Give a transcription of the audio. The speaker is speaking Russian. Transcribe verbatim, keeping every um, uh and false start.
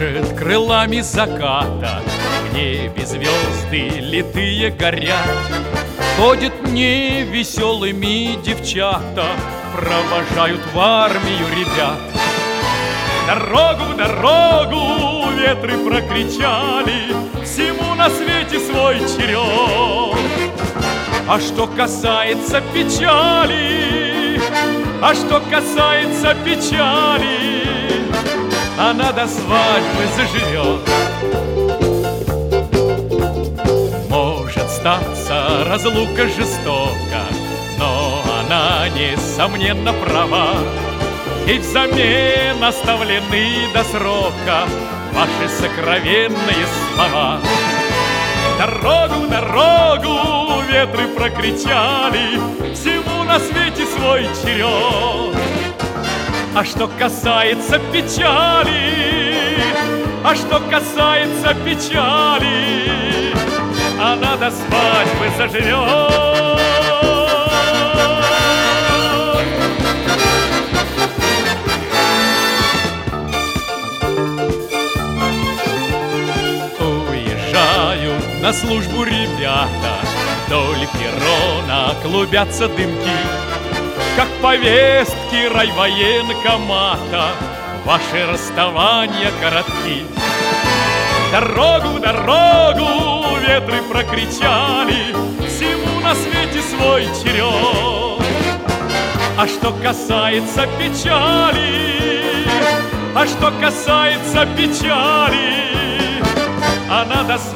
Машет крылами заката, в небе звезды литые горят. Ходят невеселыми девчата, провожают в армию ребят. Дорогу, в дорогу ветры прокричали, всему на свете свой черед. А что касается печали, а что касается печали, она до свадьбы заживет. Может статься разлука жестока, но она несомненно права. И взамен оставлены до срока ваши сокровенные слова. Дорогу, дорогу ветры прокричали, всему на свете свой черед. А что касается печали, а что касается печали, она до свадьбы заживет. Уезжают на службу ребята, вдоль перрона клубятся дымки. Как повестки райвоенкомата, ваши расставания коротки. Дорогу, дорогу ветры прокричали, всему на свете свой черед. А что касается печали, а что касается печали, она до